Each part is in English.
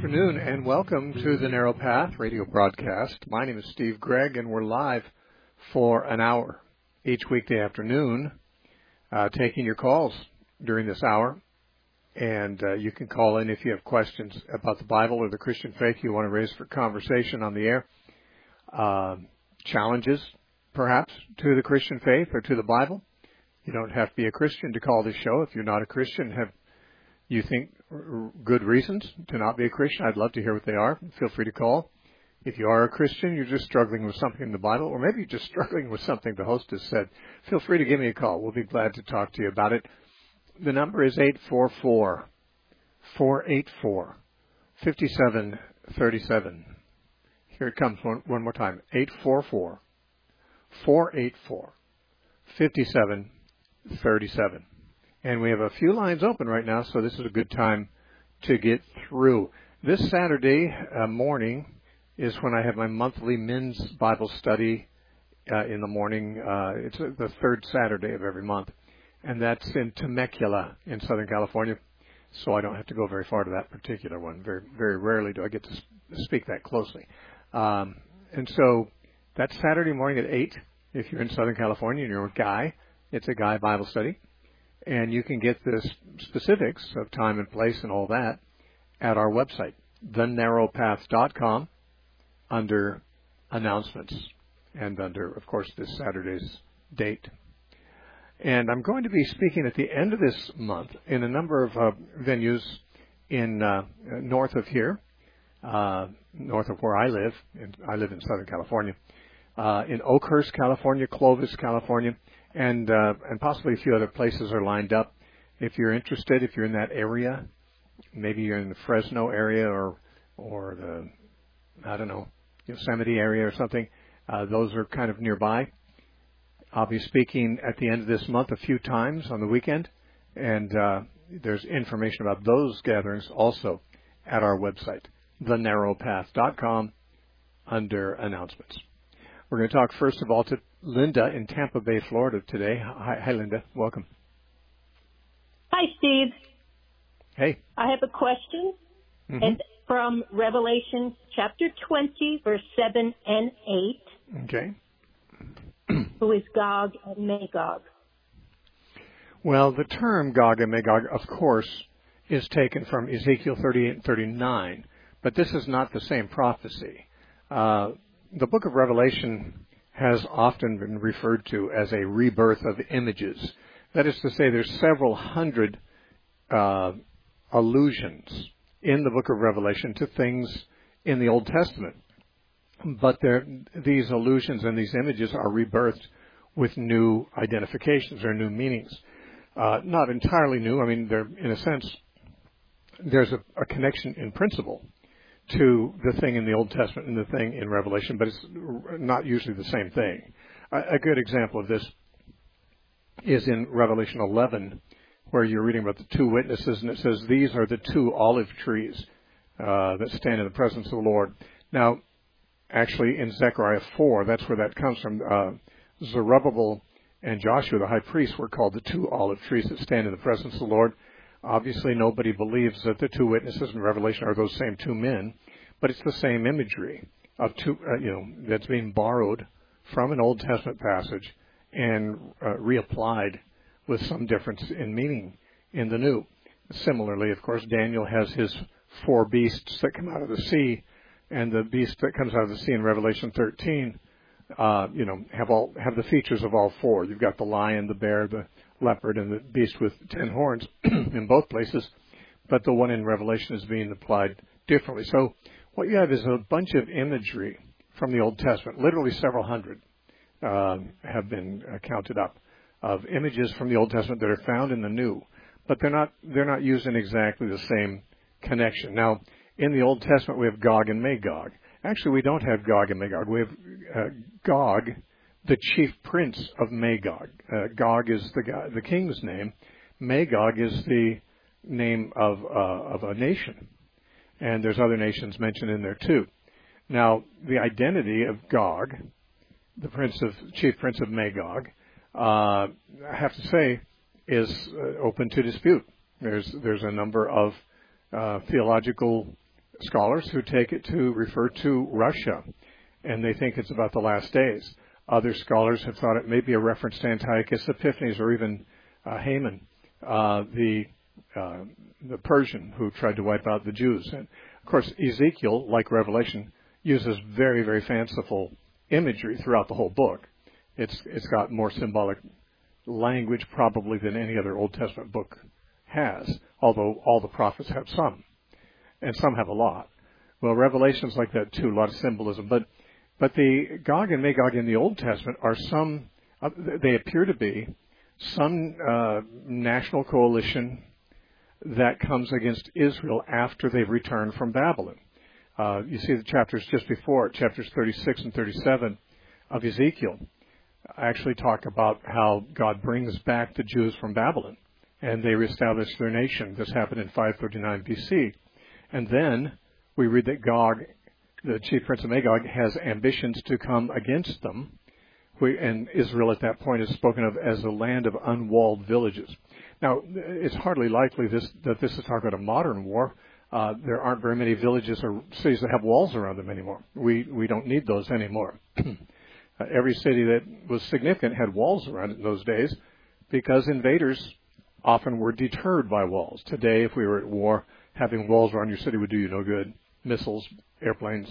afternoon, and welcome to the Narrow Path radio broadcast. My name is Steve Gregg, and we're live for an hour each weekday afternoon, taking your calls during this hour. And you can call in if you have questions about the Bible or the Christian faith you want to raise for conversation on the air. Challenges, perhaps, to the Christian faith or to the Bible. You don't have to be a Christian to call this show. If you're not a Christian, have you think good reasons to not be a Christian? I'd love to hear what they are. Feel free to call. If you are a Christian, you're just struggling with something in the Bible, or maybe you're just struggling with something the host has said, feel free to give me a call. We'll be glad to talk to you about it. The number is 844-484-5737. Here it comes one more time. 844-484-5737. And we have a few lines open right now, so this is a good time to get through. This Saturday morning is when I have my monthly men's Bible study in the morning. It's the third Saturday of every month, and that's in Temecula in Southern California, so I don't have to go very far to that particular one. Very, very rarely do I get to speak that closely. And so that's Saturday morning at 8. If you're in Southern California and you're a guy, it's a guy Bible study. And you can get the specifics of time and place and all that at our website, thenarrowpath.com, under announcements and under, of course, this Saturday's date. And I'm going to be speaking at the end of this month in a number of venues in north of here, north of where I live. I live in Southern California, in Oakhurst, California, Clovis, California. And possibly a few other places are lined up. If you're interested, if you're in that area, maybe you're in the Fresno area or the, I don't know, Yosemite area or something, those are kind of nearby. I'll be speaking at the end of this month a few times on the weekend, and there's information about those gatherings also at our website, thenarrowpath.com, under announcements. We're going to talk first of all to Linda in Tampa Bay, Florida today. Hi, Linda. Welcome. Hi, Steve. Hey. I have a question. It's from Revelation chapter 20, verse 7 and 8. Okay. Who is Gog and Magog? Well, the term Gog and Magog, of course, is taken from Ezekiel 38 and 39, but this is not the same prophecy. The book of Revelation has often been referred to as a rebirth of images. That is to say, there's several hundred allusions in the book of Revelation to things in the Old Testament. But these allusions and these images are rebirthed with new identifications or new meanings. Not entirely new. I mean, in a sense, there's a connection in principle to the thing in the Old Testament and the thing in Revelation, but it's not usually the same thing. A good example of this is in Revelation 11, where you're reading about the two witnesses, and it says, these are the two olive trees that stand in the presence of the Lord. Now, actually, in Zechariah 4, that's where that comes from. Zerubbabel and Joshua, the high priest, were called the two olive trees that stand in the presence of the Lord. Obviously, nobody believes that the two witnesses in Revelation are those same two men, but it's the same imagery of two, that's being borrowed from an Old Testament passage and reapplied with some difference in meaning in the New. Similarly, of course, Daniel has his four beasts that come out of the sea, and the beast that comes out of the sea in Revelation 13, have the features of all four. You've got the lion, the bear, the leopard, and the beast with 10 horns in both places, but the one in Revelation is being applied differently. So what you have is a bunch of imagery from the Old Testament, literally several hundred have been counted up, of images from the Old Testament that are found in the New, but they're not used in exactly the same connection. Now, in the Old Testament, we have Gog and Magog. Actually, we don't have Gog and Magog. We have Gog, the chief prince of Magog. Gog is the king's name. Magog is the name of a nation. And there's other nations mentioned in there too. Now, the identity of Gog, the chief prince of Magog, I have to say, is open to dispute. There's a number of theological scholars who take it to refer to Russia, and they think it's about the last days. Other scholars have thought it may be a reference to Antiochus Epiphanes or even Haman, the Persian who tried to wipe out the Jews. And of course, Ezekiel, like Revelation, uses very, very fanciful imagery throughout the whole book. It's got more symbolic language probably than any other Old Testament book has, although all the prophets have some, and some have a lot. Well, Revelation's like that too, a lot of symbolism. But the Gog and Magog in the Old Testament are they appear to be some national coalition that comes against Israel after they've returned from Babylon. You see the chapters just before, chapters 36 and 37 of Ezekiel, actually talk about how God brings back the Jews from Babylon, and they reestablish their nation. This happened in 539 BC. And then we read that Gog, the chief prince of Magog, has ambitions to come against them, and Israel at that point is spoken of as a land of unwalled villages. Now, it's hardly likely that this is talking about a modern war. There aren't very many villages or cities that have walls around them anymore. We don't need those anymore. Every city that was significant had walls around it in those days because invaders often were deterred by walls. Today, if we were at war, having walls around your city would do you no good. Missiles, airplanes,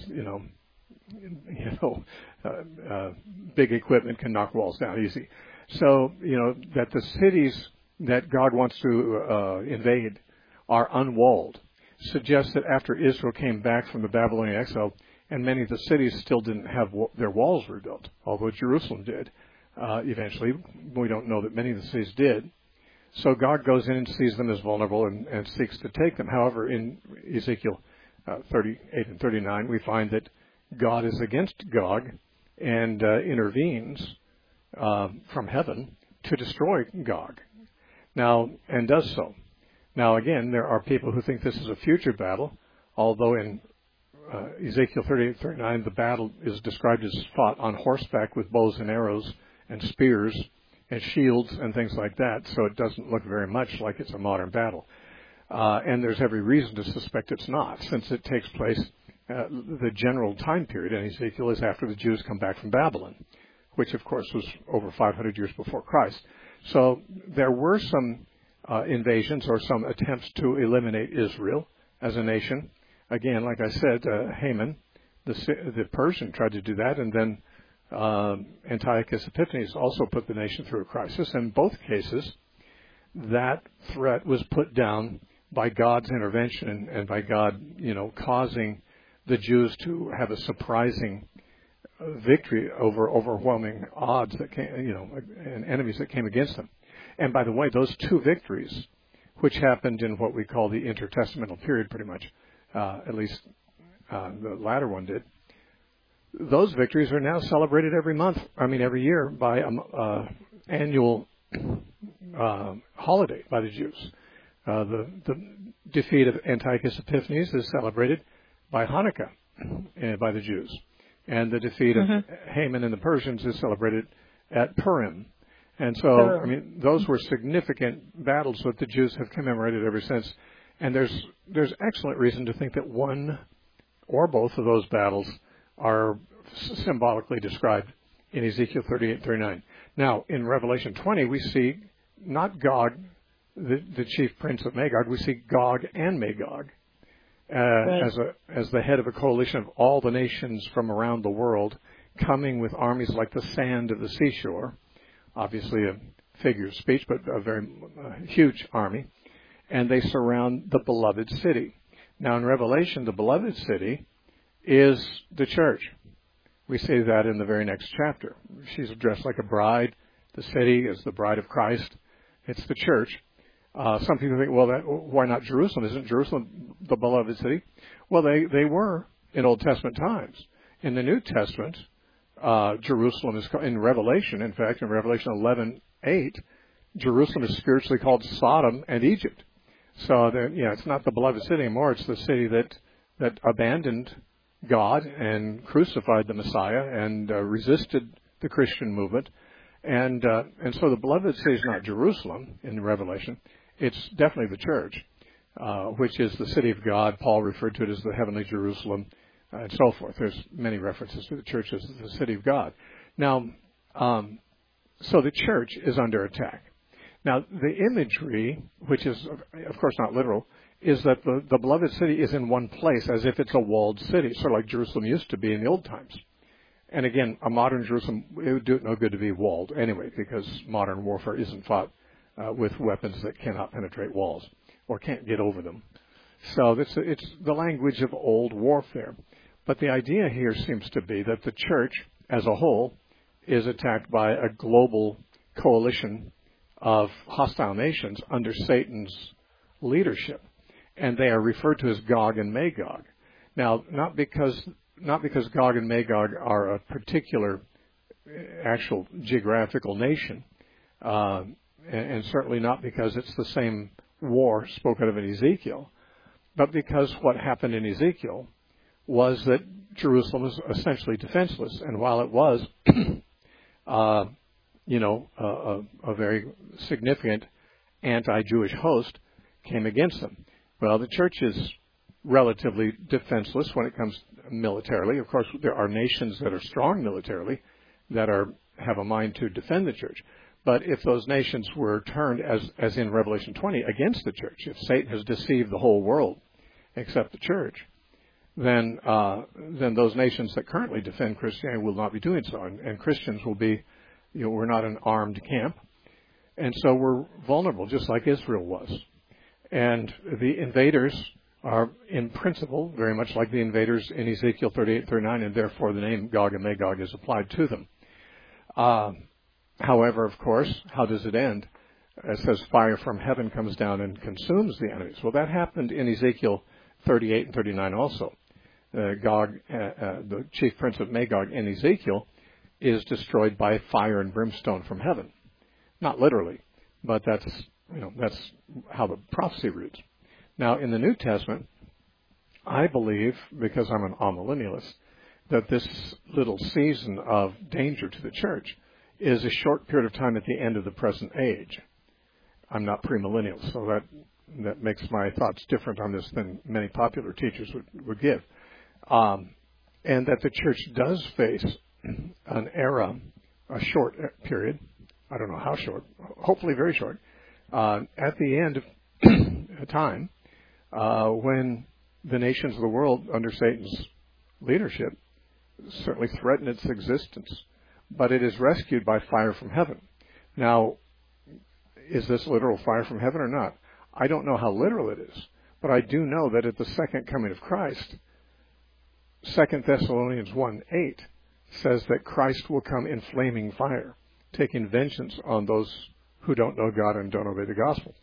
big equipment can knock walls down easy. So, that the cities that God wants to invade are unwalled suggests that after Israel came back from the Babylonian exile, and many of the cities still didn't have their walls rebuilt, although Jerusalem did. Eventually, we don't know that many of the cities did. So God goes in and sees them as vulnerable and seeks to take them. However, in Ezekiel 38 and 39, we find that God is against Gog and intervenes from heaven to destroy Gog. Now, and does so. Now, again, there are people who think this is a future battle, although in Ezekiel 38, 39, the battle is described as fought on horseback with bows and arrows and spears and shields and things like that, so it doesn't look very much like it's a modern battle. And there's every reason to suspect it's not, since it takes place, the general time period in Ezekiel is after the Jews come back from Babylon, which, of course, was over 500 years before Christ. So there were some invasions or some attempts to eliminate Israel as a nation. Again, like I said, Haman, the Persian, tried to do that, and then Antiochus Epiphanes also put the nation through a crisis. In both cases, that threat was put down by God's intervention and by God, causing the Jews to have a surprising victory over overwhelming odds that came, and enemies that came against them. And by the way, those two victories, which happened in what we call the intertestamental period, pretty much, at least the latter one did. Those victories are now celebrated every year by an annual holiday by the Jews. The defeat of Antiochus Epiphanes is celebrated by Hanukkah by the Jews. And the defeat of Haman and the Persians is celebrated at Purim. And so, those were significant battles that the Jews have commemorated ever since. And there's excellent reason to think that one or both of those battles are symbolically described in Ezekiel 38, 39. Now, in Revelation 20, we see not Gog, the chief prince of Magog, we see Gog and Magog as the head of a coalition of all the nations from around the world coming with armies like the sand of the seashore, obviously a figure of speech, but a very huge army, and they surround the beloved city. Now, in Revelation, the beloved city is the church. We see that in the very next chapter. She's dressed like a bride. The city is the bride of Christ. It's the church. Some people think, why not Jerusalem? Isn't Jerusalem the beloved city? Well, they were in Old Testament times. In the New Testament, Jerusalem is, in Revelation, in fact, in Revelation 11:8, Jerusalem is spiritually called Sodom and Egypt. So, it's not the beloved city anymore. It's the city that abandoned God and crucified the Messiah and resisted the Christian movement. And so the beloved city is not Jerusalem in Revelation. It's definitely the church. which is the city of God. Paul referred to it as the heavenly Jerusalem, and so forth. There's many references to the church as the city of God. Now, so the church is under attack. Now, the imagery, which is, of course, not literal, is that the beloved city is in one place as if it's a walled city, sort of like Jerusalem used to be in the old times. And again, a modern Jerusalem, it would do it no good to be walled anyway, because modern warfare isn't fought with weapons that cannot penetrate walls or can't get over them. So it's the language of old warfare. But the idea here seems to be that the church as a whole is attacked by a global coalition of hostile nations under Satan's leadership. And they are referred to as Gog and Magog. Now, not because Gog and Magog are a particular actual geographical nation, and certainly not because it's the same war spoken of in Ezekiel, but because what happened in Ezekiel was that Jerusalem was essentially defenseless. And while it was, a very significant anti-Jewish host came against them. Well, the church is relatively defenseless when it comes militarily. Of course, there are nations that are strong militarily that have a mind to defend the church. But if those nations were turned, as in Revelation 20, against the church, if Satan has deceived the whole world except the church, then those nations that currently defend Christianity will not be doing so. And Christians will be, we're not an armed camp. And so we're vulnerable, just like Israel was. And the invaders are, in principle, very much like the invaders in Ezekiel 38, 39, and therefore the name Gog and Magog is applied to them. However, of course, how does it end? It says fire from heaven comes down and consumes the enemies. Well, that happened in Ezekiel 38 and 39 also. Gog, the chief prince of Magog in Ezekiel, is destroyed by fire and brimstone from heaven. Not literally, but that's how the prophecy reads. Now, in the New Testament, I believe, because I'm an amillennialist, that this little season of danger to the church is a short period of time at the end of the present age. I'm not premillennial, so that makes my thoughts different on this than many popular teachers would give. And that the church does face an era, a short period, I don't know how short, hopefully very short, at the end of time, when the nations of the world under Satan's leadership certainly threaten its existence, but it is rescued by fire from heaven. Now, is this literal fire from heaven or not? I don't know how literal it is, but I do know that at the second coming of Christ, 2 Thessalonians 1:8 says that Christ will come in flaming fire, taking vengeance on those who don't know God and don't obey the gospel.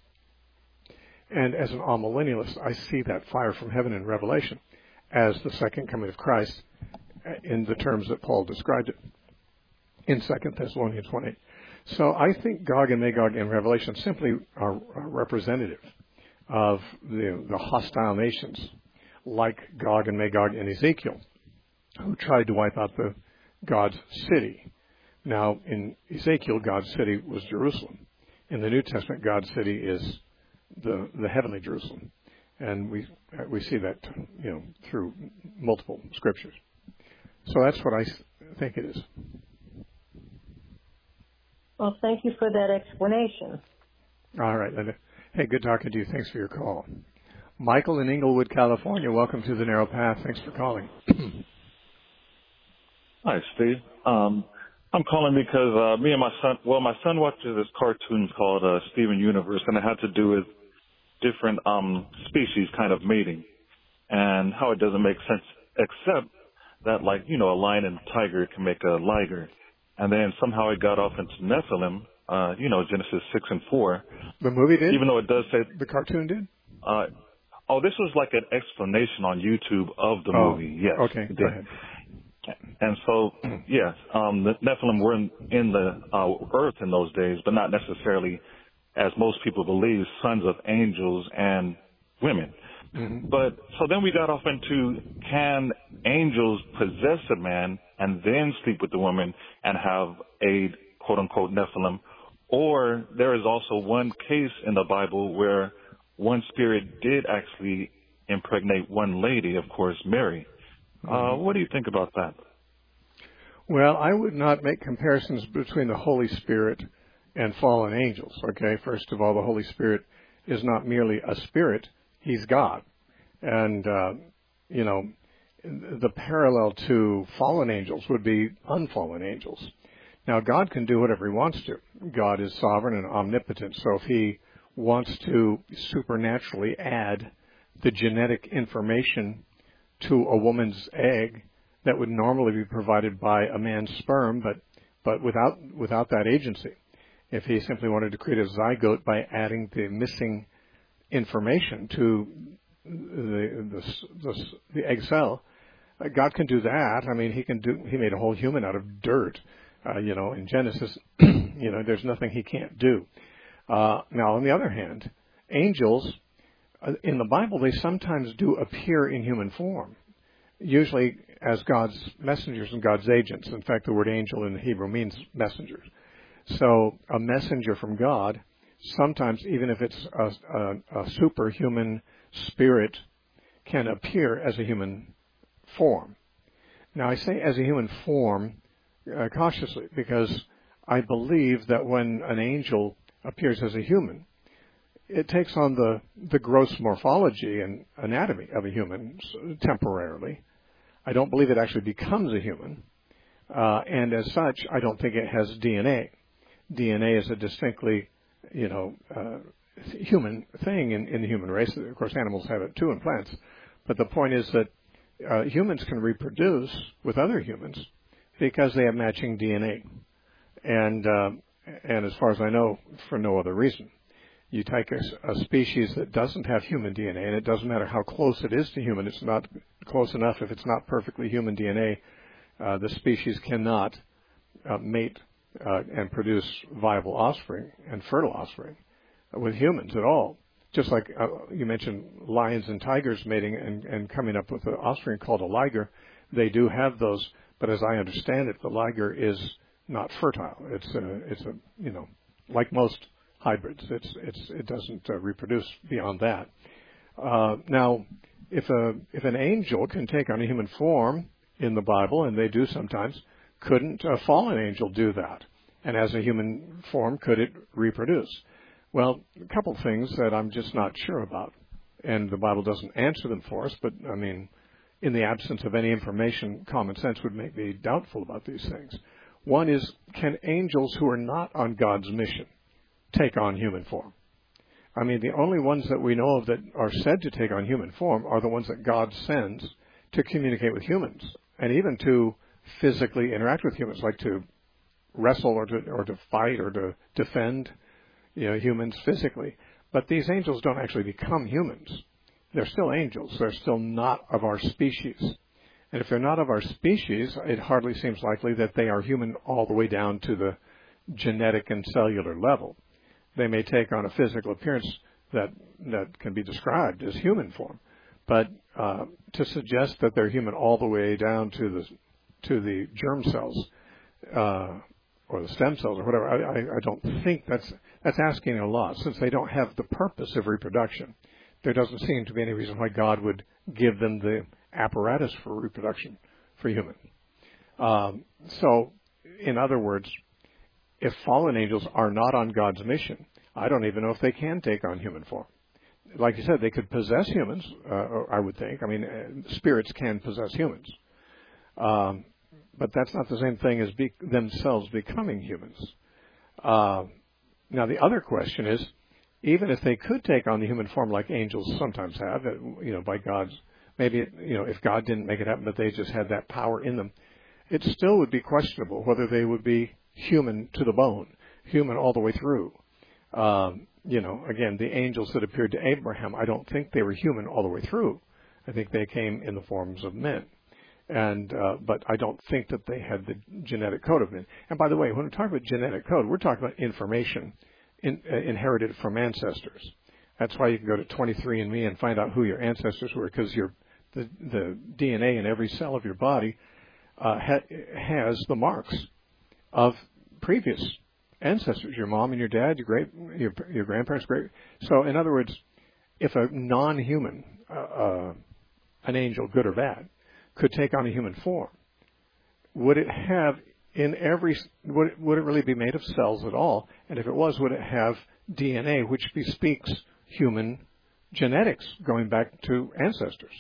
And as an amillennialist, I see that fire from heaven in Revelation as the second coming of Christ in the terms that Paul described it in 2 Thessalonians 1:8. So I think Gog and Magog in Revelation simply are representative of the hostile nations, like Gog and Magog in Ezekiel, who tried to wipe out God's city. Now, in Ezekiel, God's city was Jerusalem. In the New Testament, God's city is the heavenly Jerusalem, and we see that through multiple scriptures. So that's what I think it is. Well, thank you for that explanation. All right, Linda. Hey, good talking to you. Thanks for your call. Michael in Inglewood, California. Welcome to the Narrow Path. Thanks for calling. Hi, Steve. I'm calling because me and my son watches this cartoon called Steven Universe, and it had to do with different species kind of mating and how it doesn't make sense, except that, like, a lion and a tiger can make a liger. And then somehow it got off into Nephilim, Genesis 6 and 4. The movie did? Even though it does say... The cartoon did? This was like an explanation on YouTube of the movie, yes. Okay, go ahead. And so, yes, the Nephilim were in the earth in those days, but not necessarily, as most people believe, sons of angels and women. Mm-hmm. But so then we got off into, can angels possess a man and then sleep with the woman and have a quote-unquote Nephilim? Or there is also one case in the Bible where one spirit did actually impregnate one lady, of course, Mary. What do you think about that? Well, I would not make comparisons between the Holy Spirit and fallen angels, okay? First of all, the Holy Spirit is not merely a spirit, he's God. And, the parallel to fallen angels would be unfallen angels. Now, God can do whatever he wants to. God is sovereign and omnipotent, so if he wants to supernaturally add the genetic information to a woman's egg that would normally be provided by a man's sperm, but without that agency, if he simply wanted to create a zygote by adding the missing information to the egg cell, God can do that. I mean, he made a whole human out of dirt. In Genesis, there's nothing he can't do. Now, on the other hand, angels, in the Bible, they sometimes do appear in human form, usually as God's messengers and God's agents. In fact, the word angel in Hebrew means messengers. So a messenger from God, sometimes, even if it's a superhuman spirit, can appear as a human form. Now, I say as a human form cautiously, because I believe that when an angel appears as a human, it takes on the gross morphology and anatomy of a human temporarily. I don't believe it actually becomes a human, and as such, I don't think it has DNA. DNA is a distinctly, human thing in the human race. Of course, animals have it too, and plants. But the point is that humans can reproduce with other humans because they have matching DNA, and as far as I know, for no other reason. You take a species that doesn't have human DNA, and it doesn't matter how close it is to human. It's not close enough. If it's not perfectly human DNA, the species cannot mate and produce viable offspring and fertile offspring with humans at all. Just like you mentioned lions and tigers mating and coming up with an offspring called a liger, they do have those. But as I understand it, the liger is not fertile. It's like most hybrids. It doesn't reproduce beyond that. Now, if an angel can take on a human form in the Bible, and they do sometimes, couldn't a fallen angel do that? And as a human form, could it reproduce? Well, a couple things that I'm just not sure about, and the Bible doesn't answer them for us. But I mean, in the absence of any information, common sense would make me doubtful about these things. One is, can angels who are not on God's mission take on human form? I mean, the only ones that we know of that are said to take on human form are the ones that God sends to communicate with humans, and even to physically interact with humans, like to wrestle or to fight or to defend humans physically. But these angels don't actually become humans. They're still angels. They're still not of our species. And if they're not of our species, it hardly seems likely that they are human all the way down to the genetic and cellular level. They may take on a physical appearance that can be described as human form, but to suggest that they're human all the way down to the germ cells or the stem cells or whatever, I don't think that's asking a lot, since they don't have the purpose of reproduction. There doesn't seem to be any reason why God would give them the apparatus for reproduction for human. So, in other words, if fallen angels are not on God's mission, I don't even know if they can take on human form. Like you said, they could possess humans, I would think. I mean, spirits can possess humans. But that's not the same thing as themselves becoming humans. Now, the other question is, even if they could take on the human form like angels sometimes have, by God's, maybe, if God didn't make it happen, but they just had that power in them, it still would be questionable whether they would be human to the bone, human all the way through. Again, the angels that appeared to Abraham, I don't think they were human all the way through. I think they came in the forms of men. But I don't think that they had the genetic code of men. And by the way, when we talk about genetic code, we're talking about information inherited from ancestors. That's why you can go to 23andMe and find out who your ancestors were, because the DNA in every cell of your body has the marks of previous ancestors, your mom and your dad, your grandparents, So in other words, if a non-human, an angel, good or bad, could take on a human form, would it have would it really be made of cells at all? And if it was, would it have DNA, which bespeaks human genetics going back to ancestors?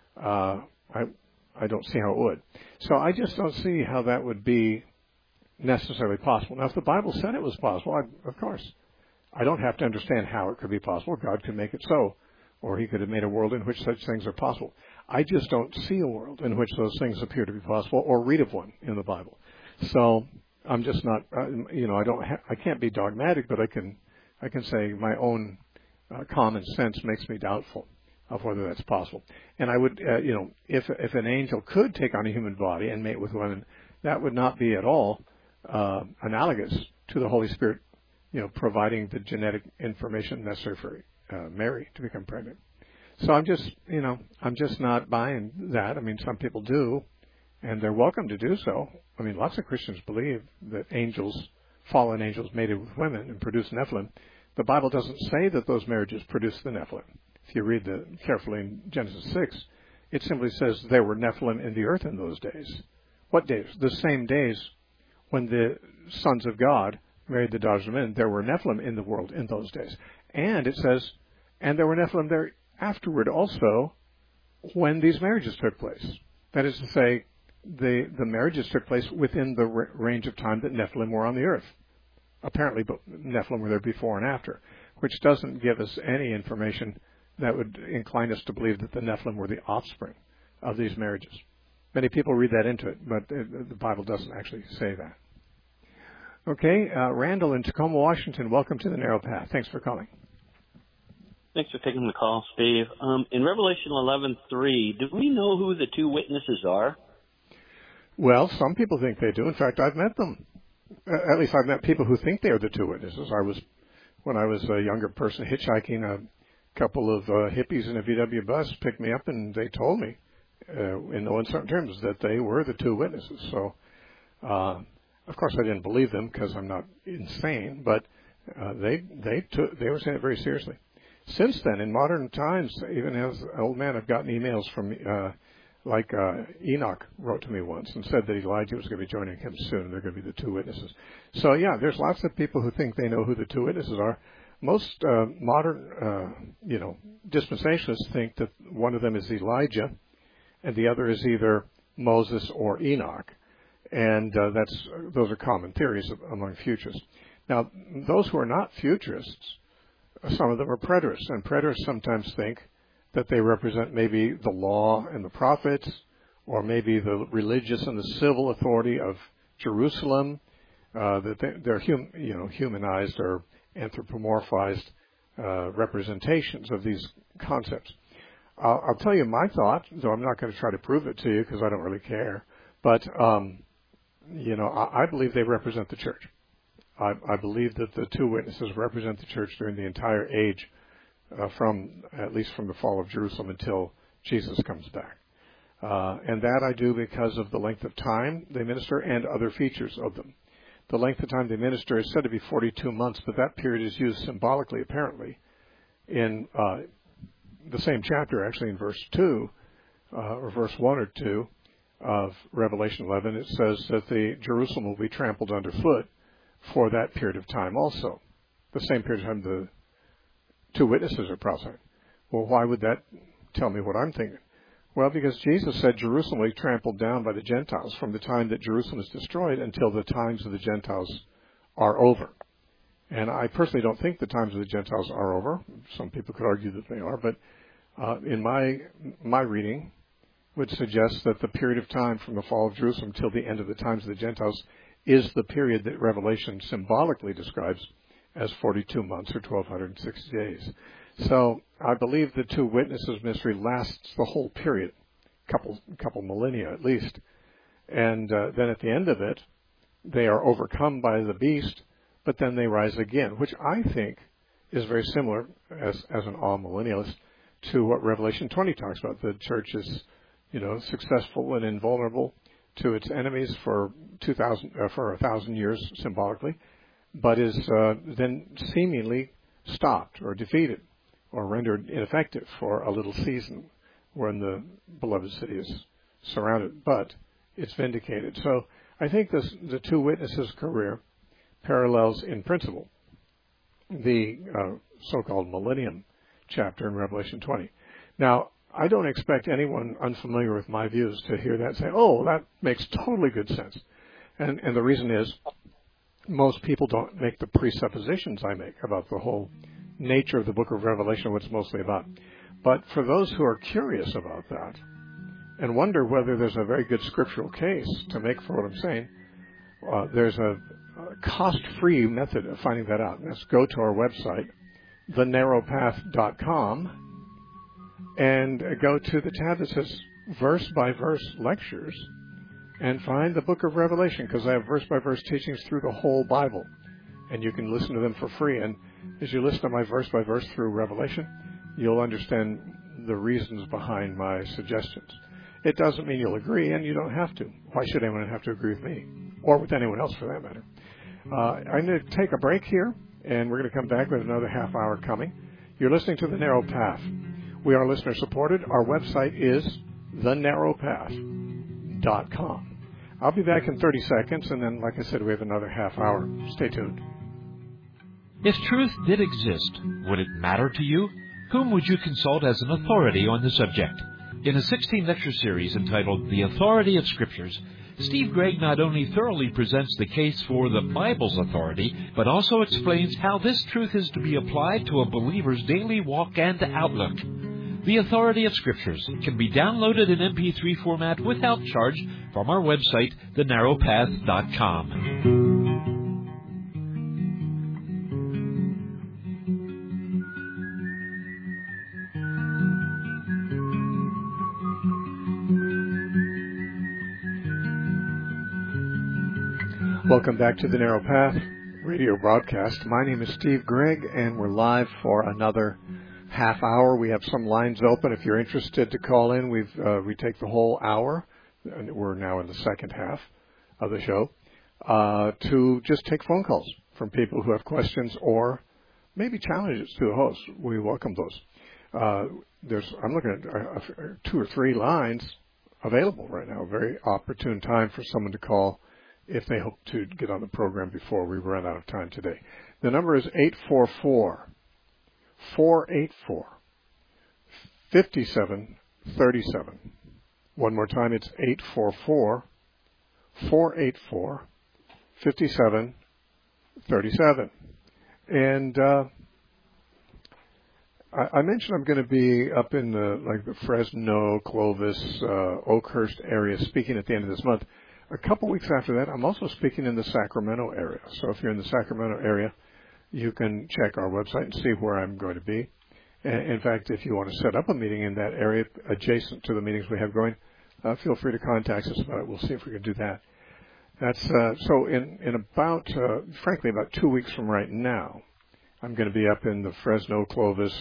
I don't see how it would. So I just don't see how that would be necessarily possible. Now, if the Bible said it was possible, of course, I don't have to understand how it could be possible. God could make it so, or he could have made a world in which such things are possible. I just don't see a world in which those things appear to be possible, or read of one in the Bible. So I'm just not, I can't be dogmatic, but I can say my own common sense makes me doubtful of whether that's possible. And I would, if an angel could take on a human body and mate with women, that would not be at all analogous to the Holy Spirit, providing the genetic information necessary for Mary to become pregnant. So I'm just not buying that. I mean, some people do, and they're welcome to do so. I mean, lots of Christians believe that fallen angels mated with women and produced Nephilim. The Bible doesn't say that those marriages produced the Nephilim. If you read carefully in Genesis 6, it simply says there were Nephilim in the earth in those days. What days? The same days when the sons of God married the daughters of men, there were Nephilim in the world in those days. And it says, and there were Nephilim there afterward also when these marriages took place. That is to say, the marriages took place within the range of time that Nephilim were on the earth. Apparently, Nephilim were there before and after, which doesn't give us any information that would incline us to believe that the Nephilim were the offspring of these marriages. Many people read that into it, but the Bible doesn't actually say that. Okay, Randall in Tacoma, Washington, welcome to the Narrow Path. Thanks for calling. Thanks for taking the call, Steve. In Revelation 11:3, do we know who the two witnesses are? Well, some people think they do. In fact, I've met them. At least I've met people who think they are the two witnesses. When I was a younger person hitchhiking, a couple of hippies in a VW bus picked me up and they told me in no uncertain terms that they were the two witnesses. So, of course, I didn't believe them because I'm not insane, but they were saying it very seriously. Since then, in modern times, even as an old man, I've gotten emails from Enoch wrote to me once and said that Elijah was going to be joining him soon. They're going to be the two witnesses. So, yeah, there's lots of people who think they know who the two witnesses are. Most modern, dispensationalists think that one of them is Elijah and the other is either Moses or Enoch. And those are common theories among futurists. Now, those who are not futurists, some of them are preterists, and preterists sometimes think that they represent maybe the law and the prophets, or maybe the religious and the civil authority of Jerusalem, that they're humanized or anthropomorphized representations of these concepts. I'll tell you my thought, though I'm not going to try to prove it to you because I don't really care. But I believe they represent the church. I believe that the two witnesses represent the church during the entire age, at least from the fall of Jerusalem until Jesus comes back. And that I do because of the length of time they minister and other features of them. The length of time they minister is said to be 42 months, but that period is used symbolically, apparently, in the same chapter, actually in verse 2, or verse 1 or 2 of Revelation 11. It says that the Jerusalem will be trampled underfoot for that period of time also. The same period of time the two witnesses are prophesying. Well, why would that tell me what I'm thinking? Well, because Jesus said Jerusalem will be trampled down by the Gentiles from the time that Jerusalem is destroyed until the times of the Gentiles are over. And I personally don't think the times of the Gentiles are over. Some people could argue that they are, but in my reading would suggest that the period of time from the fall of Jerusalem till the end of the times of the Gentiles is the period that Revelation symbolically describes as 42 months or 1,260 days. So I believe the two witnesses ministry lasts the whole period, couple millennia at least. And then at the end of it, they are overcome by the beast, but then they rise again, which I think is very similar, as an all-millennialist, to what Revelation 20 talks about. The church is, successful and invulnerable to its enemies for 1,000 years symbolically, but is then seemingly stopped or defeated or rendered ineffective for a little season when the beloved city is surrounded, but it's vindicated. So I think the two witnesses' career parallels in principle the so-called millennium chapter in Revelation 20. Now, I don't expect anyone unfamiliar with my views to hear that and say, oh, that makes totally good sense. And the reason is most people don't make the presuppositions I make about the whole nature of the book of Revelation, what it's mostly about. But for those who are curious about that and wonder whether there's a very good scriptural case to make for what I'm saying, there's a cost-free method of finding that out. Let's go to our website, thenarrowpath.com, and go to the tab that says verse-by-verse lectures and find the book of Revelation, because I have verse-by-verse teachings through the whole Bible, and you can listen to them for free. And as you listen to my verse-by-verse through Revelation, you'll understand the reasons behind my suggestions. It doesn't mean you'll agree, and you don't have to. Why should anyone have to agree with me, or with anyone else for that matter? I'm going to take a break here, and we're going to come back with another half hour coming. You're listening to The Narrow Path. We are listener-supported. Our website is thenarrowpath.com. I'll be back in 30 seconds, and then, like I said, we have another half hour. Stay tuned. If truth did exist, would it matter to you? Whom would you consult as an authority on the subject? In a 16-lecture series entitled The Authority of Scriptures, Steve Gregg not only thoroughly presents the case for the Bible's authority, but also explains how this truth is to be applied to a believer's daily walk and outlook. The Authority of Scriptures can be downloaded in MP3 format without charge from our website, thenarrowpath.com. Welcome back to The Narrow Path radio broadcast. My name is Steve Gregg, and we're live for another half hour. We have some lines open. If you're interested to call in, we take the whole hour, and we're now in the second half of the show, to just take phone calls from people who have questions or maybe challenges to the host. We welcome those. I'm looking at 2 or 3 lines available right now. A very opportune time for someone to call if they hope to get on the program before we run out of time today. The number is 844-484-5737. One more time, it's 844-484-5737. And I mentioned I'm going to be up in the Fresno, Clovis, Oakhurst area speaking at the end of this month. A couple weeks after that, I'm also speaking in the Sacramento area. So if you're in the Sacramento area, you can check our website and see where I'm going to be. In fact, if you want to set up a meeting in that area adjacent to the meetings we have going, feel free to contact us about it. We'll see if we can do that. That's so in about, frankly, about 2 weeks from right now, I'm going to be up in the Fresno, Clovis,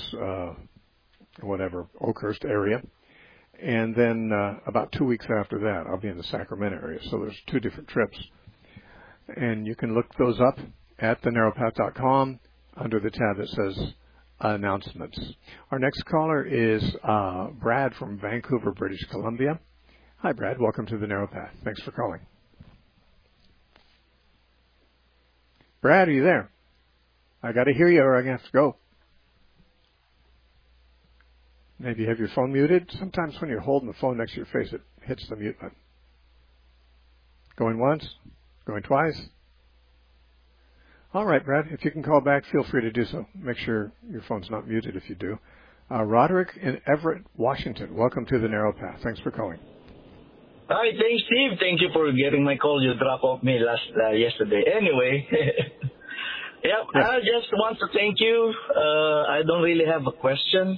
Oakhurst area. And then about 2 weeks after that, I'll be in the Sacramento area. So there's 2 different trips. And you can look those up at thenarrowpath.com under the tab that says Announcements. Our next caller is Brad from Vancouver, British Columbia. Hi, Brad. Welcome to The Narrow Path. Thanks for calling. Brad, are you there? I got to hear you or I have to go. Maybe you have your phone muted. Sometimes when you're holding the phone next to your face, it hits the mute button. Going once? Going twice? All right, Brad, if you can call back, feel free to do so. Make sure your phone's not muted if you do. Roderick in Everett, Washington. Welcome to The Narrow Path. Thanks for calling. Hi, thanks, Steve. Thank you for getting my call. You dropped off me yesterday. Anyway, I just want to thank you. I don't really have a question.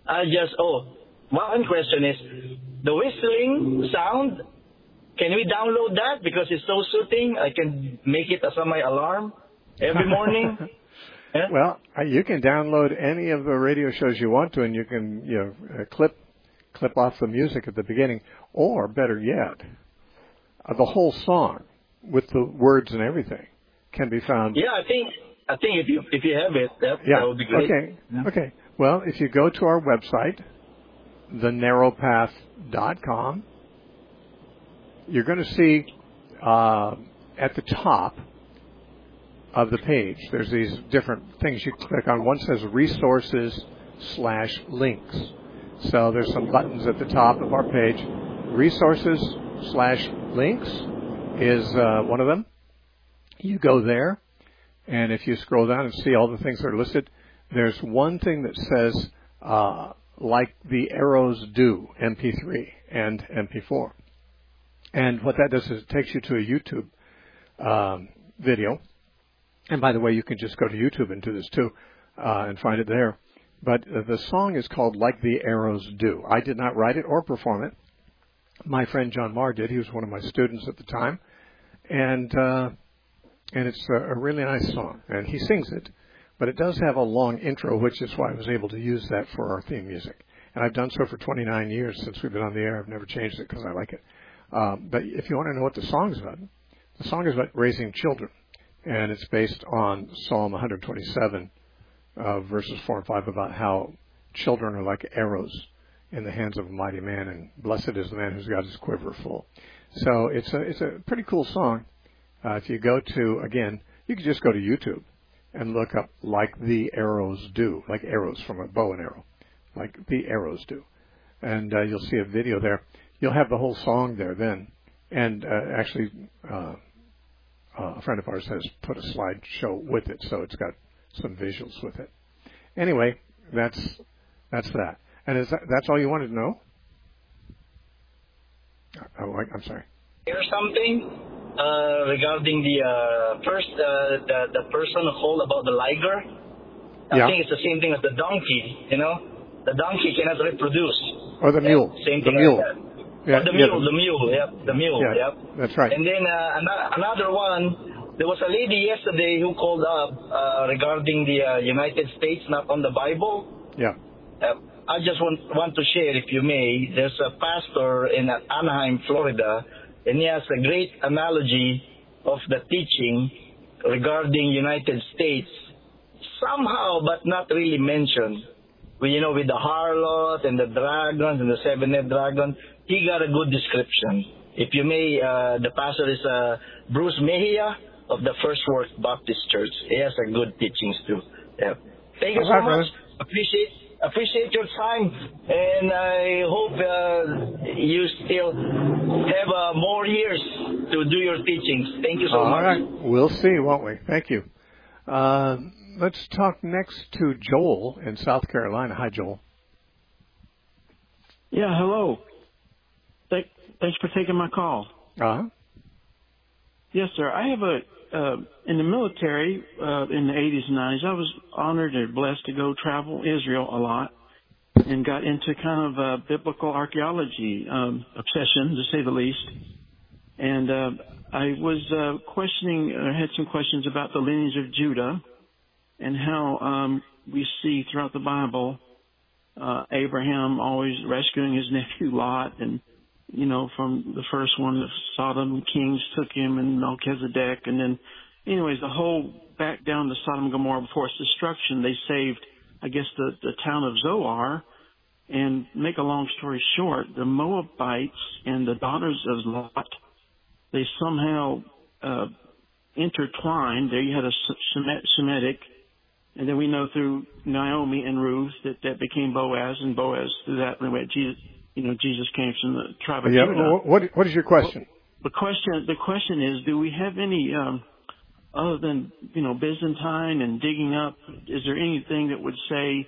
One question is, the whistling sound, can we download that? Because it's so soothing. I can make it as my alarm every morning. Yeah? Well, you can download any of the radio shows you want to, and you can clip off the music at the beginning, or better yet, the whole song with the words and everything can be found. Yeah, I I think if you have it, that would be great. Okay. Yeah. Okay. Well, if you go to our website, thenarrowpath.com, you're going to see at the top of the page, there's these different things you click on. One says resources/links. So there's some buttons at the top of our page. Resources/links is one of them. You go there, and if you scroll down and see all the things that are listed, there's one thing that says, like the arrows do, MP3 and MP4. And what that does is it takes you to a YouTube video. And by the way, you can just go to YouTube and do this too, and find it there. But the song is called Like the Arrows Do. I did not write it or perform it. My friend John Marr did. He was one of my students at the time. And it's a really nice song. And he sings it. But it does have a long intro, which is why I was able to use that for our theme music. And I've done so for 29 years since we've been on the air. I've never changed it because I like it. But if you want to know what the song is about, the song is about raising children. And it's based on Psalm 127, verses 4 and 5, about how children are like arrows in the hands of a mighty man, and blessed is the man who's got his quiver full. So it's a pretty cool song. If you go to, again, you can just go to YouTube and look up Like the Arrows Do, like arrows from a bow and arrow, like the arrows do. And you'll see a video there. You'll have the whole song there then. And actually, a friend of ours has put a slideshow with it, so it's got some visuals with it. Anyway, that's that. And that's all you wanted to know? I'm sorry. Here's something regarding the the person who called about the liger. I think it's the same thing as the donkey. You know, the donkey cannot reproduce. Or the mule. Same thing. The mule. Like yeah, the mule. Yep, the mule. Yeah, yep. That's right. And then another one. There was a lady yesterday who called up regarding the United States not on the Bible. Yeah. I just want to share, if you may. There's a pastor in Anaheim, Florida, and he has a great analogy of the teaching regarding United States, somehow but not really mentioned. With the harlot and the dragons and the seven-headed dragon, he got a good description. If you may, the pastor is Bruce Mejia of the First Work Baptist Church. He has a good teachings too. Yeah. Thank you so much. Appreciate your time, and I hope you still have more years to do your teachings. Thank you so much. All right. We'll see, won't we? Thank you. Let's talk next to Joel in South Carolina. Hi, Joel. Yeah, hello. Thanks for taking my call. Uh-huh. Yes, sir. I have in the military, in the 80s and 90s, I was honored and blessed to go travel Israel a lot and got into kind of biblical archaeology obsession, to say the least. And I was had some questions about the lineage of Judah and how we see throughout the Bible Abraham always rescuing his nephew Lot, and from the first one, the Sodom kings took him, and Melchizedek, and then, anyways, the whole back down to Sodom and Gomorrah before its destruction, they saved, I guess, the town of Zoar. And make a long story short, the Moabites and the daughters of Lot, they somehow intertwined. There you had a Semitic, and then we know through Naomi and Ruth that became Boaz, and Boaz through that, anyway, Jesus came from the tribe of Judah. What is your question? The question is, do we have any, other than, Byzantine and digging up, is there anything that would say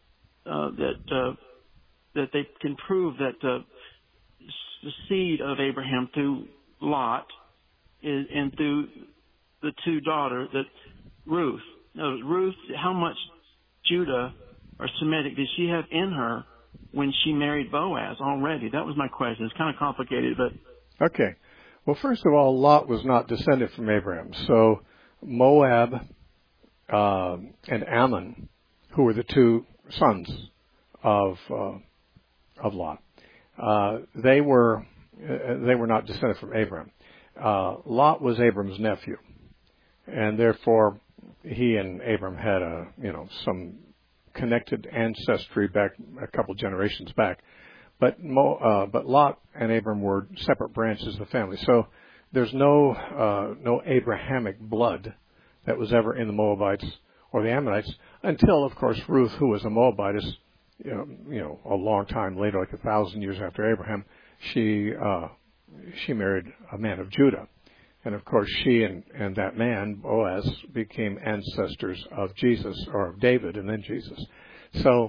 that they can prove that the seed of Abraham through Lot and through the two daughters, that Ruth, how much Judah or Semitic did she have in her when she married Boaz already? That was my question. It's kind of complicated, but... Okay. Well, first of all, Lot was not descended from Abraham. So Moab and Ammon, who were the two sons of Lot, they were not descended from Abraham. Lot was Abram's nephew, and therefore he and Abram had some connected ancestry back a couple generations back. But Lot and Abram were separate branches of the family. So there's no Abrahamic blood that was ever in the Moabites or the Ammonites until, of course, Ruth, who was a Moabitess, a long time later, like 1,000 years after Abraham, she married a man of Judah. And, of course, she and that man, Boaz, became ancestors of Jesus, or of David and then Jesus. So,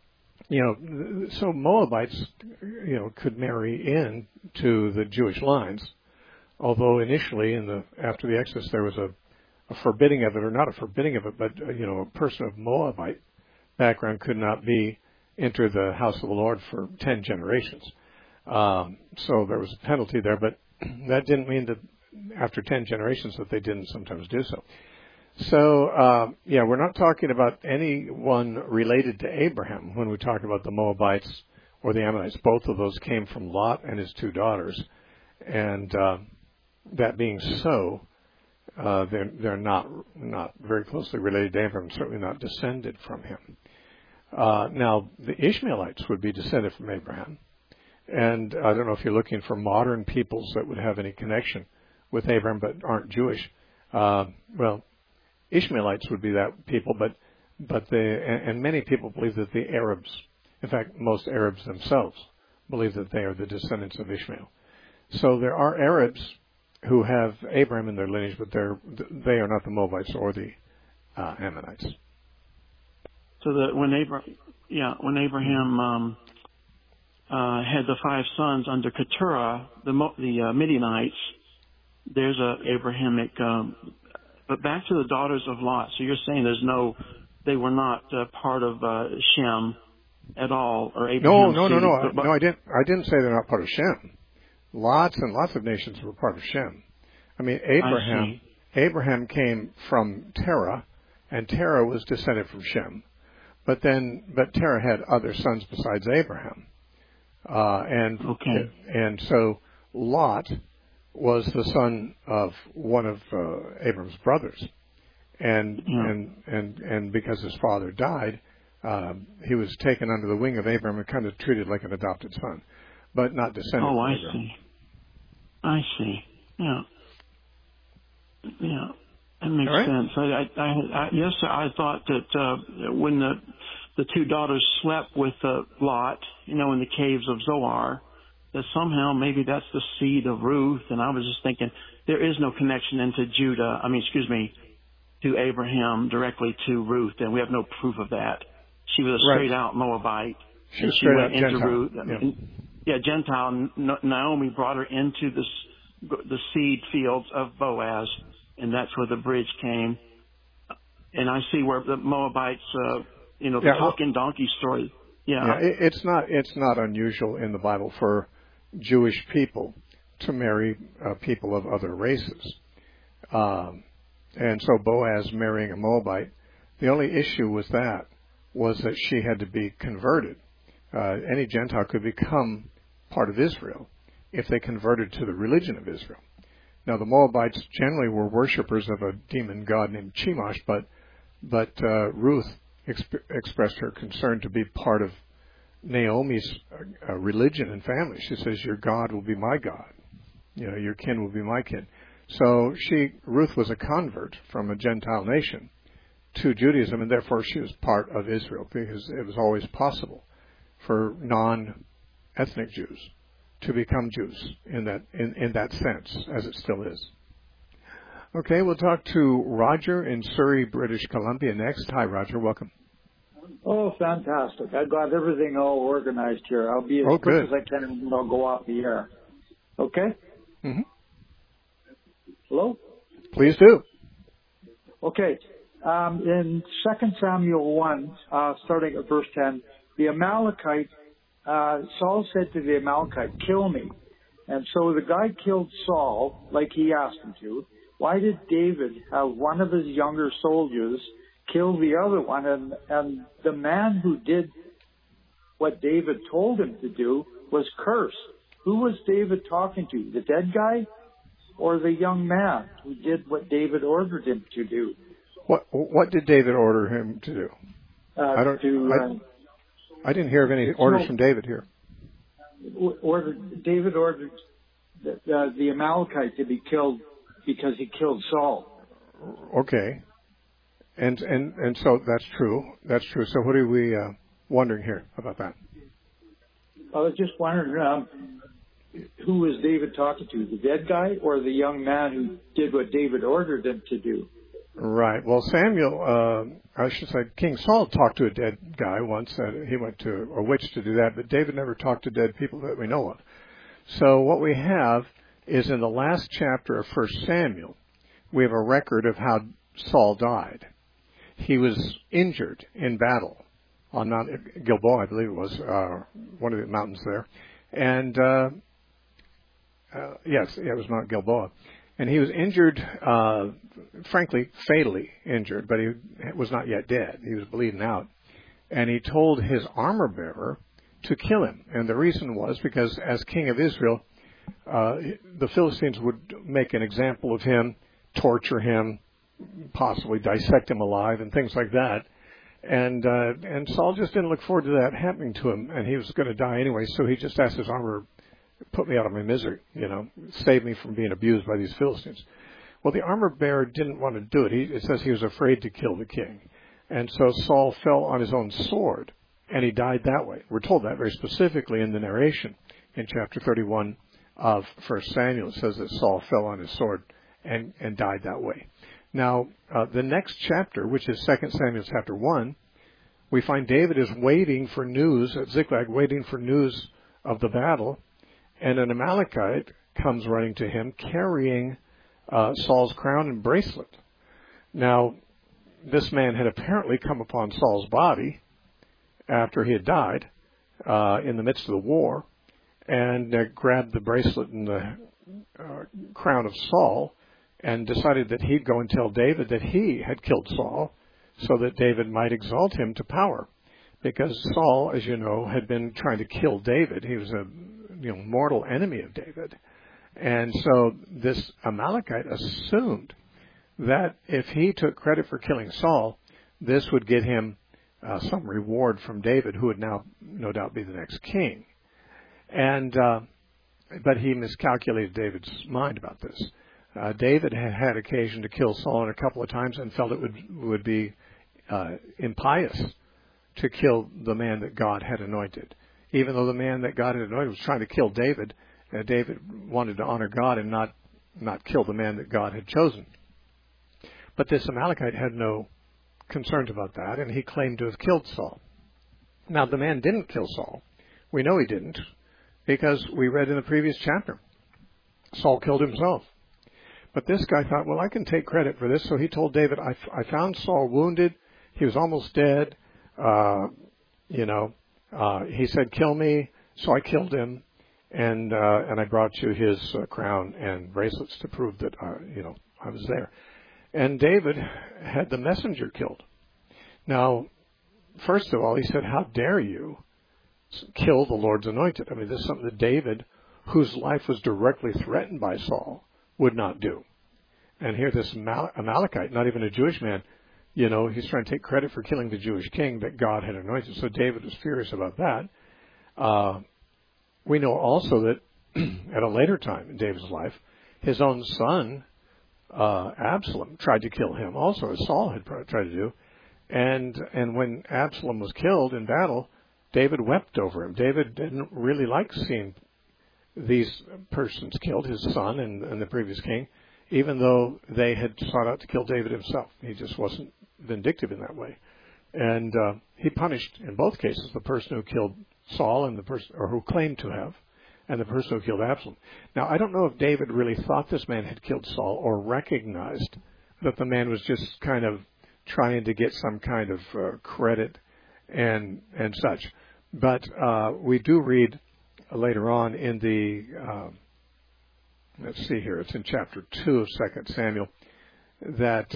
so Moabites, could marry in to the Jewish lines, although initially after the Exodus there was a forbidding of it, or not a forbidding of it, but, a person of Moabite background could not enter the house of the Lord for 10 generations. So there was a penalty there, but that didn't mean that after 10 generations that they didn't sometimes do so. So, we're not talking about anyone related to Abraham when we talk about the Moabites or the Ammonites. Both of those came from Lot and his 2 daughters. And that being so, they're not very closely related to Abraham, certainly not descended from him. Now, the Ishmaelites would be descended from Abraham. And I don't know if you're looking for modern peoples that would have any connection with Abraham but aren't Jewish. Ishmaelites would be that people, but many people believe that the Arabs, in fact, most Arabs themselves, believe that they are the descendants of Ishmael. So there are Arabs who have Abraham in their lineage, but they are not the Moabites or the Ammonites. So that when Abraham had the 5 sons under Keturah, the Midianites, there's a Abrahamic. But back to the daughters of Lot. So you're saying they were not part of Shem at all, or Abraham? No. I didn't say they're not part of Shem. Lots and lots of nations were part of Shem. I mean, Abraham came from Terah, and Terah was descended from Shem. But Terah had other sons besides Abraham. And so Lot was the son of one of Abram's brothers. And because his father died, he was taken under the wing of Abram and kind of treated like an adopted son, but not descended from Abram. I see. Yeah. That makes sense. Yes, sir. I thought that when the 2 daughters slept with Lot, in the caves of Zoar, that somehow maybe that's the seed of Ruth. And I was just thinking there is no connection to Abraham directly to Ruth, and we have no proof of that. She was a straight out Moabite. She went into Gentile. Ruth. Gentile. Naomi brought her into the seed fields of Boaz, and that's where the bridge came. And I see where the Moabites, the talking donkey story. It's not unusual in the Bible for Jewish people to marry people of other races. And so Boaz marrying a Moabite, the only issue was that she had to be converted. Any Gentile could become part of Israel if they converted to the religion of Israel. Now, the Moabites generally were worshippers of a demon god named Chemosh, but Ruth expressed her concern to be part of Naomi's religion and family. She says, "Your God will be my God. Your kin will be my kin." So Ruth was a convert from a Gentile nation to Judaism, and therefore she was part of Israel, because it was always possible for non-ethnic Jews to become Jews in that sense, as it still is. Okay, we'll talk to Roger in Surrey, British Columbia next. Hi, Roger. Welcome. Oh, fantastic. I got everything all organized here. I'll be as quick as I can, and I'll go off the air. Okay? Mm-hmm. Hello? Please do. Okay. In 2 Samuel 1, starting at verse 10, the Amalekite, Saul said to the Amalekite, "Kill me." And so the guy killed Saul like he asked him to. Why did David have one of his younger soldiers kill the other one? And the man who did what David told him to do was cursed. Who was David talking to? The dead guy or the young man who did what David ordered him to do? What did David order him to do? I didn't hear of any orders from David here. David ordered the Amalekite to be killed because he killed Saul. Okay, and so that's true. That's true. So what are we wondering here about that? I was just wondering who was David talking to, the dead guy or the young man who did what David ordered him to do? Right. Well, King Saul talked to a dead guy once. He went to a witch to do that, but David never talked to dead people that we know of. So what we have is in the last chapter of 1 Samuel, we have a record of how Saul died. He was injured in battle on Mount Gilboa, I believe it was, one of the mountains there. And yes, it was Mount Gilboa. And he was injured, frankly, fatally injured, but he was not yet dead. He was bleeding out. And he told his armor bearer to kill him. And the reason was because as king of Israel, the Philistines would make an example of him, torture him, possibly dissect him alive and things like that. And Saul just didn't look forward to that happening to him, and he was going to die anyway, so he just asked his armor, put me out of my misery, save me from being abused by these Philistines. Well, the armor bearer didn't want to do it. It says he was afraid to kill the king. And so Saul fell on his own sword, and he died that way. We're told that very specifically in the narration in chapter 31 of 1 Samuel. It says that Saul fell on his sword and died that way. Now, the next chapter, which is 2 Samuel chapter 1, we find David is waiting for news at Ziklag, waiting for news of the battle, and an Amalekite comes running to him carrying Saul's crown and bracelet. Now, this man had apparently come upon Saul's body after he had died in the midst of the war, and grabbed the bracelet and the crown of Saul, and decided that he'd go and tell David that he had killed Saul so that David might exalt him to power. Because Saul, as you know, had been trying to kill David. He was a mortal enemy of David. And so this Amalekite assumed that if he took credit for killing Saul, this would get him some reward from David, who would now no doubt be the next king. And but he miscalculated David's mind about this. David had occasion to kill Saul a couple of times and felt it would be impious to kill the man that God had anointed. Even though the man that God had anointed was trying to kill David, David wanted to honor God and not kill the man that God had chosen. But this Amalekite had no concerns about that, and he claimed to have killed Saul. Now, the man didn't kill Saul. We know he didn't, because we read in the previous chapter, Saul killed himself. But this guy thought, well, I can take credit for this. So he told David, I found Saul wounded. He was almost dead. He said, kill me. So I killed him. And I brought you his crown and bracelets to prove that, I was there. And David had the messenger killed. Now, first of all, he said, how dare you kill the Lord's anointed? I mean, this is something that David, whose life was directly threatened by Saul, would not do. And here this Amalekite, not even a Jewish man, he's trying to take credit for killing the Jewish king that God had anointed. So David was furious about that. We know also that at a later time in David's life, his own son, Absalom, tried to kill him also, as Saul had tried to do. And when Absalom was killed in battle, David wept over him. David didn't really like seeing these persons killed, his son and the previous king, even though they had sought out to kill David himself. He just wasn't vindictive in that way. And he punished, in both cases, the person who killed Saul and the person, or who claimed to have, and the person who killed Absalom. Now, I don't know if David really thought this man had killed Saul or recognized that the man was just kind of trying to get some kind of credit and such. But we do read later on in the, let's see here, it's in chapter 2 of 2 Samuel, that,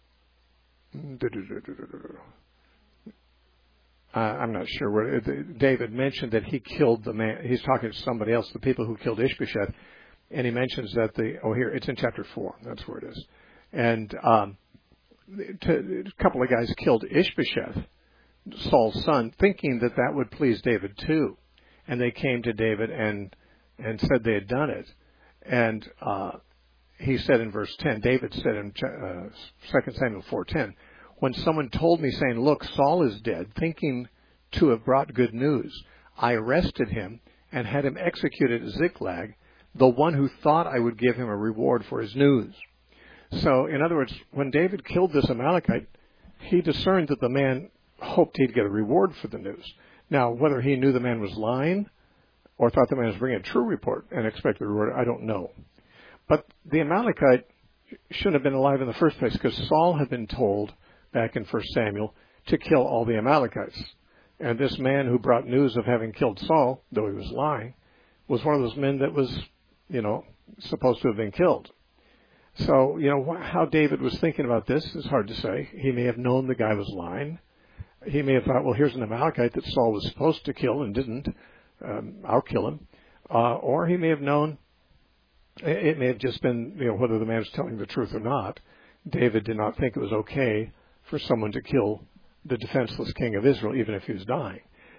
I'm not sure where, David mentioned that he killed the man, he's talking to somebody else, the people who killed Ishbosheth, and he mentions that here, it's in chapter 4, that's where it is. And a couple of guys killed Ishbosheth, Saul's son, thinking that that would please David too. And they came to David and said they had done it. And he said in verse 10, David said in 2 Samuel 4:10, when someone told me, saying, look, Saul is dead, thinking to have brought good news, I arrested him and had him executed at Ziklag, the one who thought I would give him a reward for his news. So, in other words, when David killed this Amalekite, he discerned that the man hoped he'd get a reward for the news. Now, whether he knew the man was lying or thought the man was bringing a true report and expected a reward, I don't know. But the Amalekite shouldn't have been alive in the first place, because Saul had been told back in 1 Samuel to kill all the Amalekites. And this man who brought news of having killed Saul, though he was lying, was one of those men that was, supposed to have been killed. So, how David was thinking about this is hard to say. He may have known the guy was lying. He may have thought, well, here's an Amalekite that Saul was supposed to kill and didn't. I'll kill him. Or he may have known, it may have just been, whether the man was telling the truth or not. David did not think it was okay for someone to kill the defenseless king of Israel, even if he was dying.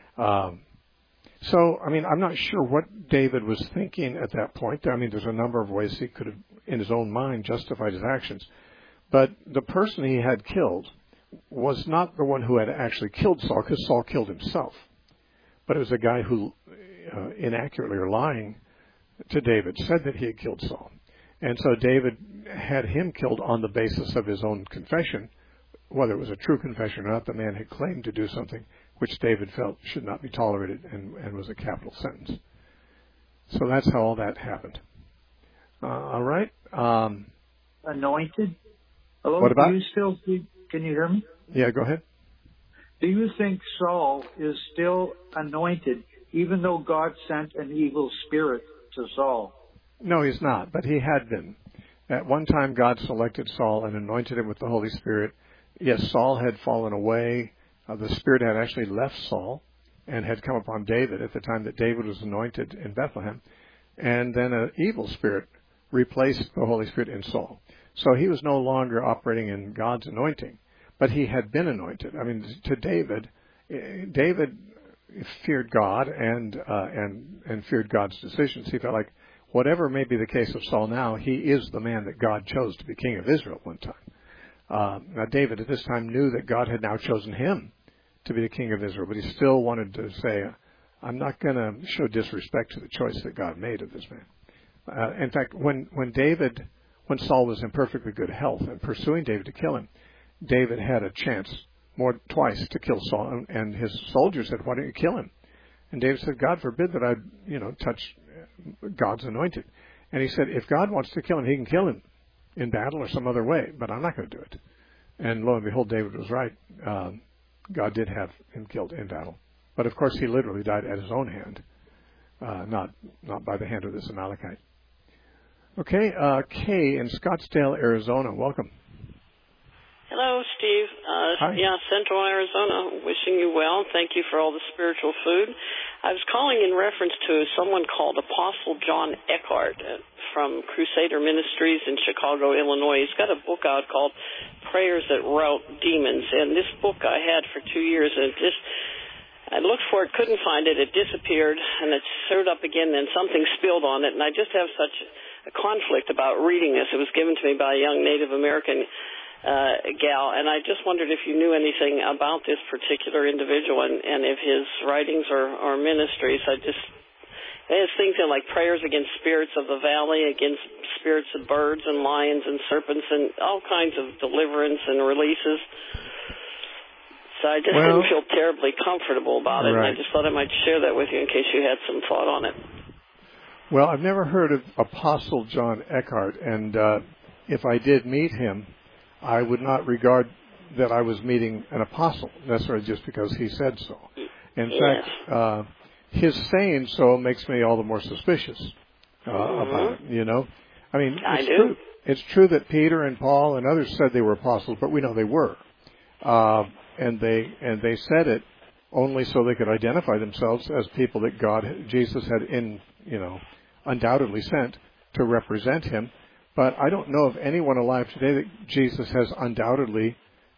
I'm not sure what David was thinking at that point. There's a number of ways he could have, in his own mind, justified his actions. But the person he had killed was not the one who had actually killed Saul, because Saul killed himself. But it was a guy who, inaccurately or lying to David, said that he had killed Saul. And so David had him killed on the basis of his own confession. Whether it was a true confession or not, the man had claimed to do something which David felt should not be tolerated and was a capital sentence. So that's how all that happened. All right. Anointed? Hello? What about? Can you hear me? Yeah, go ahead. Do you think Saul is still anointed, even though God sent an evil spirit to Saul? No, he's not, but he had been. At one time, God selected Saul and anointed him with the Holy Spirit. Yes, Saul had fallen away. The Spirit had actually left Saul and had come upon David at the time that David was anointed in Bethlehem. And then an evil spirit replaced the Holy Spirit in Saul. So he was no longer operating in God's anointing, but he had been anointed. To David feared God and feared God's decisions. He felt like whatever may be the case of Saul now, he is the man that God chose to be king of Israel at one time. Now, David at this time knew that God had now chosen him to be the king of Israel, but he still wanted to say, I'm not going to show disrespect to the choice that God made of this man. In fact, when Saul was in perfectly good health and pursuing David to kill him, David had a chance twice to kill Saul, and his soldiers said, why don't you kill him? And David said, God forbid that I touch God's anointed. And he said, if God wants to kill him, he can kill him in battle or some other way, but I'm not going to do it. And lo and behold, David was right. God did have him killed in battle. But of course, he literally died at his own hand, not by the hand of this Amalekite. Okay, Kay in Scottsdale, Arizona. Welcome. Hello, Steve. Hi. Yeah, Central Arizona. Wishing you well. Thank you for all the spiritual food. I was calling in reference to someone called Apostle John Eckhart from Crusader Ministries in Chicago, Illinois. He's got a book out called Prayers That Rout Demons. And this book I had for 2 years, and I looked for it, couldn't find it. It disappeared, and it showed up again, then something spilled on it. And I just have such a conflict about reading this. It was given to me by a young Native American gal, and I just wondered if you knew anything about this particular individual and if his writings or ministries. There's things like prayers against spirits of the valley, against spirits of birds and lions and serpents, and all kinds of deliverance and releases. So I just didn't feel terribly comfortable about it, right. And I just thought I might share that with you in case you had some thought on it. Well, I've never heard of Apostle John Eckhart, and if I did meet him, I would not regard that I was meeting an apostle, necessarily just because he said so. In fact, his saying so makes me all the more suspicious about it, True. It's true that Peter and Paul and others said they were apostles, but we know they were. And they said it only so they could identify themselves as people that Jesus had undoubtedly sent to represent him. But I don't know of anyone alive today that Jesus has undoubtedly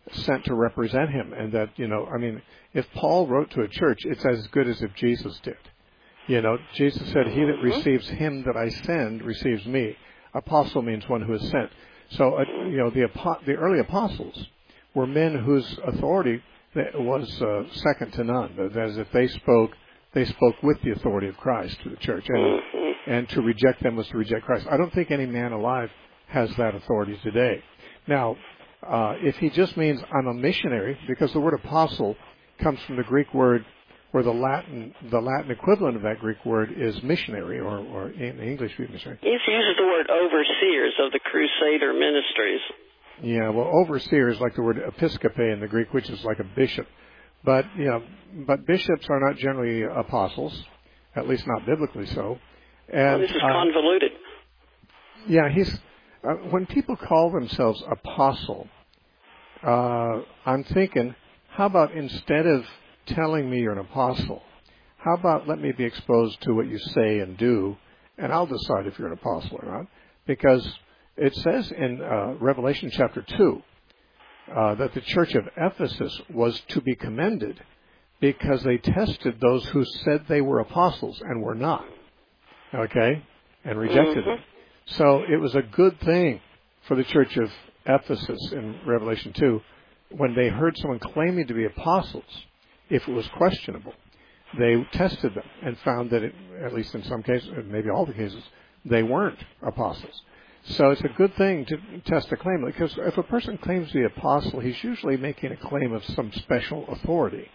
sent to represent him, and that, if Paul wrote to a church, it's as good as if Jesus did. Jesus said, "He that receives him that I send receives me." Apostle means one who is sent. So, the early apostles were men whose authority was second to none. That is, if they spoke with the authority of Christ to the church, and to reject them was to reject Christ. I don't think any man alive has that authority today. Now, if he just means I'm a missionary, because the word apostle comes from the Greek word, where the Latin equivalent of that Greek word is missionary, or in English missionary. He uses the word overseers of the Crusader ministries. Yeah, well, overseer is like the word episkope in the Greek, which is like a bishop. But bishops are not generally apostles, at least not biblically so. And this is convoluted. Yeah, when people call themselves apostle, I'm thinking, how about instead of telling me you're an apostle, how about let me be exposed to what you say and do, and I'll decide if you're an apostle or not? Because it says in Revelation chapter 2 that the church of Ephesus was to be commended because they tested those who said they were apostles and were not, and rejected them. So it was a good thing for the church of Ephesus in Revelation 2 when they heard someone claiming to be apostles. If it was questionable, they tested them and found that, at least in some cases, maybe all the cases, they weren't apostles. So it's a good thing to test a claim, because if a person claims to be an apostle, he's usually making a claim of some special authority.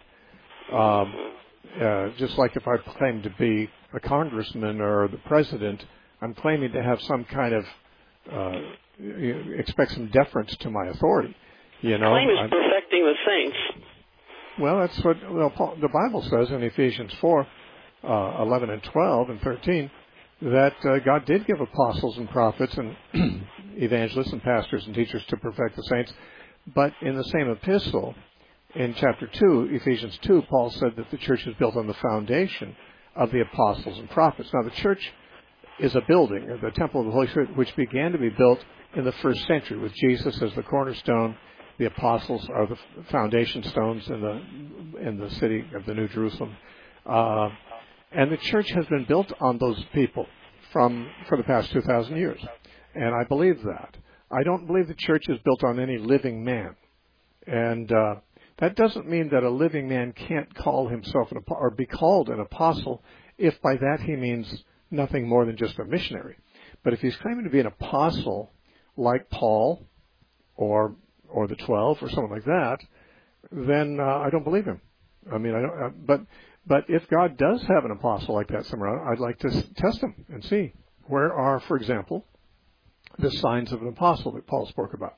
Just like if I claim to be a congressman or the president, I'm claiming to have some kind of, expect some deference to my authority. Claim is perfecting the saints. Well, that's what the Bible says in Ephesians 4, 11 and 12 and 13, that God did give apostles and prophets and evangelists and pastors and teachers to perfect the saints. But in the same epistle, in chapter 2, Ephesians 2, Paul said that the church is built on the foundation of the apostles and prophets. Now, the church is a building, the temple of the Holy Spirit, which began to be built in the first century with Jesus as the cornerstone. The apostles are the foundation stones in the city of the New Jerusalem. And the church has been built on those people for the past 2,000 years. And I believe that. I don't believe the church is built on any living man. And that doesn't mean that a living man can't call himself or be called an apostle if by that he means nothing more than just a missionary. But if he's claiming to be an apostle like Paul or the 12 or someone like that, then I don't believe him. I mean, I don't. But if God does have an apostle like that somewhere, I'd like to test him and see where are, for example, the signs of an apostle that Paul spoke about.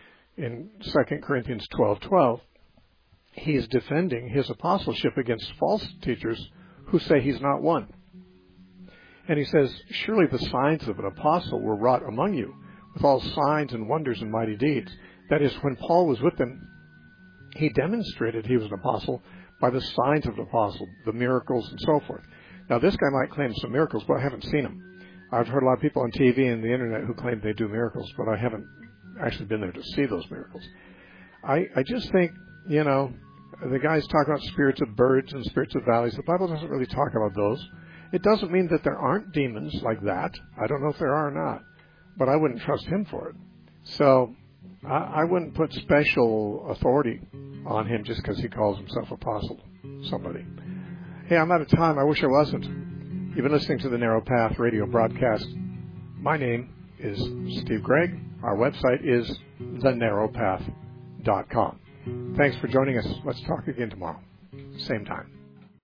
In 2 Corinthians 12:12, he's defending his apostleship against false teachers who say he's not one. And he says, surely the signs of an apostle were wrought among you with all signs and wonders and mighty deeds. That is, when Paul was with them, he demonstrated he was an apostle by the signs of an apostle, the miracles and so forth. Now, this guy might claim some miracles, but I haven't seen them. I've heard a lot of people on TV and the internet who claim they do miracles, but I haven't actually been there to see those miracles. I just think, the guys talk about spirits of birds and spirits of valleys. The Bible doesn't really talk about those. It doesn't mean that there aren't demons like that. I don't know if there are or not, but I wouldn't trust him for it. So I wouldn't put special authority on him just because he calls himself apostle somebody. Hey, I'm out of time. I wish I wasn't. You've been listening to the Narrow Path radio broadcast. My name is Steve Gregg. Our website is thenarrowpath.com. Thanks for joining us. Let's talk again tomorrow. Same time.